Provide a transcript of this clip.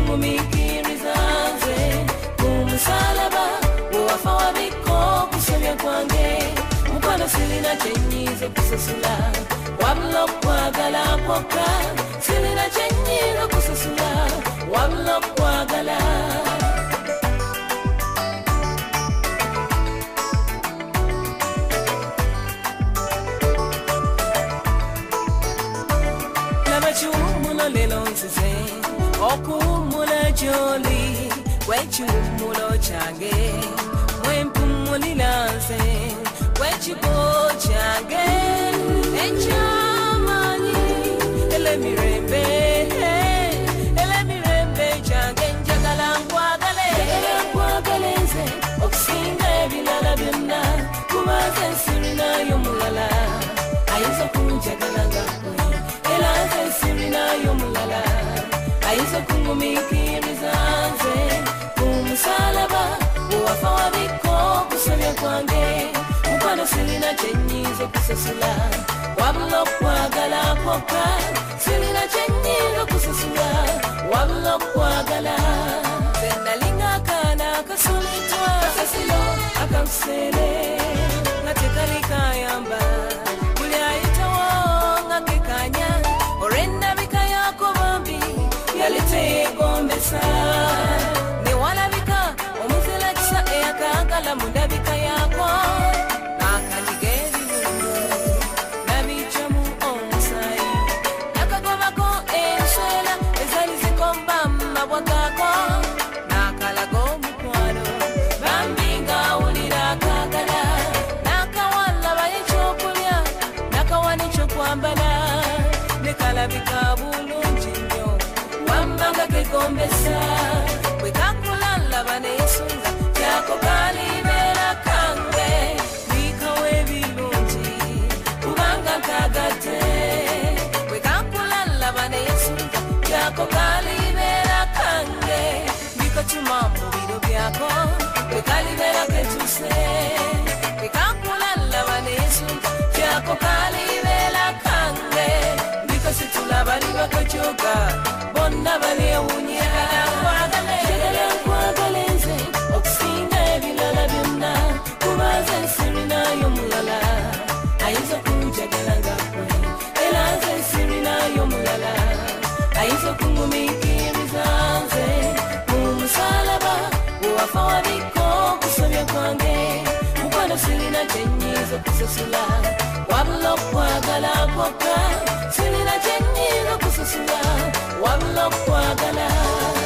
kumumikiriza nze kumusalaba wafawa biko kusebya kwange mukwano silina kyenyiza kusasula wabula kwagala kwokka silina kyenyiza kusasula wabula kwagala Chumulo lelonzize okumula joli wechumulo change mwempumulilanze wechibo change enchamani elemirembe change njagala nkwagaleze okusinga ebilala byonna kubaze nsirina y'omulala ayinza kunjagala ngakwe elaze sirina y'omulala ayinza kumumikiriza nze kumusalaba wafa wabiko kusebya kwange mukwano silina kyenyiza kusasula wabula kwagala kwokka silina kyenyiza kusasula wabula kwagala zenalinga akaana akasulitwa kasasilo akakusele nga tekalikayamba buli ayitawo nga kekanya orenda bika yako bambi yalitegombesa ne walabika omuzela kisa eyakagala mundabika yako nakanyigeri nabicamu omusayi nakagobako enswela ezali zikomba mabwagako nakalaga omukwano bambi ngawulira akagala nakawalaba ekyokulya nakawa nekyokwambala nekalabika bulungi nnyo wambanga kegombesa bwekakulalaba nesunga kyako kalibera kange bikawe bilungi kubanga nkagate bwekakulalaba nesunga kyako kalibera kange bikotuma mu biro byako bwekalibera ketuse bwekakulalaba nesunga kyako kalibera kange bikositula bali bakochoka bonna balewunya nkwagalenze okusinga ebilala byonna kubaze nsirina y'omulala ayinza kunjagala ngakwe elaze nsirina y'omulala ayinza kumumikiriza nze mumusalaba wafa wabiko kusobya kwange mukwano silina kyenyiza kusasula wabula kwagala kwokka silina kyenyiza kusasula wabula kwagala